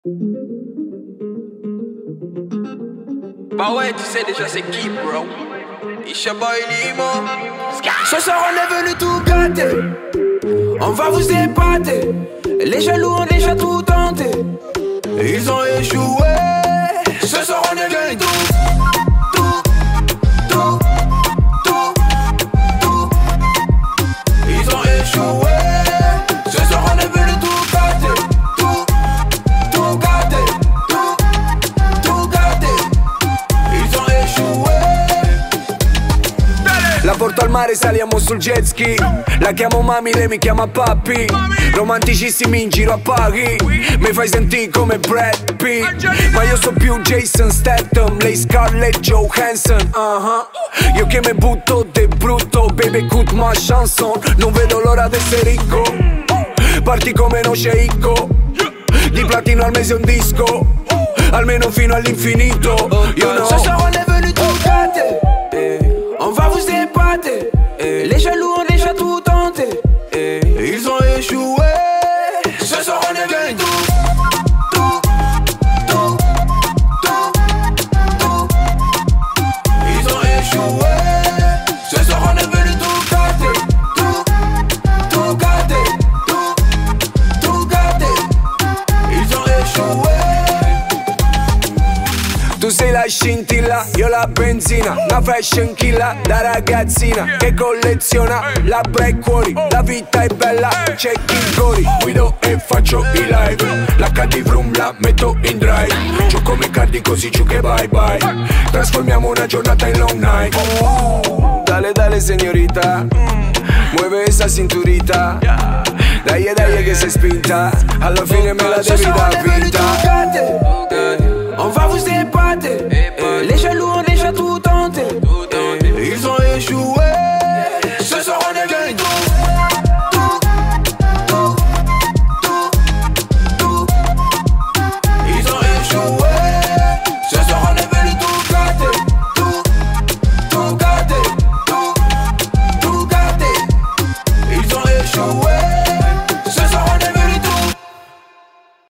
Bah ouais, tu sais déjà c'est qui, bro. It's your boy Limo. Ce soir on est venu tout gâter. On va vous épater. Les jaloux ont déjà tout tenté. Ils ont échoué. Ce soir on est venu tout. Ils ont échoué. Ce soir on est venu tout gâter. Tout gâter. Tout gâter. Ils ont échoué. La porto al mare, saliamo sul jet ski. La chiamo mami, lei mi chiama papi. Romanticissimi in giro a Paghi. Mi fai sentire come Brad Pitt. Ma io so più Jason Statham, lei Scarlett Johansson. Io che mi butto de brutto, baby écoute ma chanson. Non vedo l'ora d'essere ricco. Parti come no sceicco. Di platino al mese un disco. Almeno fino all'infinito. You know. Ce soir on est venu tout gâter. On va vous épater. Les jaloux ont déjà tout tenté. Ils ont échoué. Ce soir on est venu tout. Ils ont échoué. Ce soir on est venu tout gâter. Tout gâter. Tout gâter. Ils ont échoué. Tu sei la scintilla, io la benzina. Una fashion killer da ragazzina che colleziona la black cuori. La vita è bella, c'è chi cori. Guido e faccio i live. L'HD Vroom la metto in drive. Gioco come cardi così giù che bye bye. Trasformiamo una giornata in long night. Dale dale señorita, mueve esa cinturita. Dai dai che sei spinta, alla fine me la devi dar vita.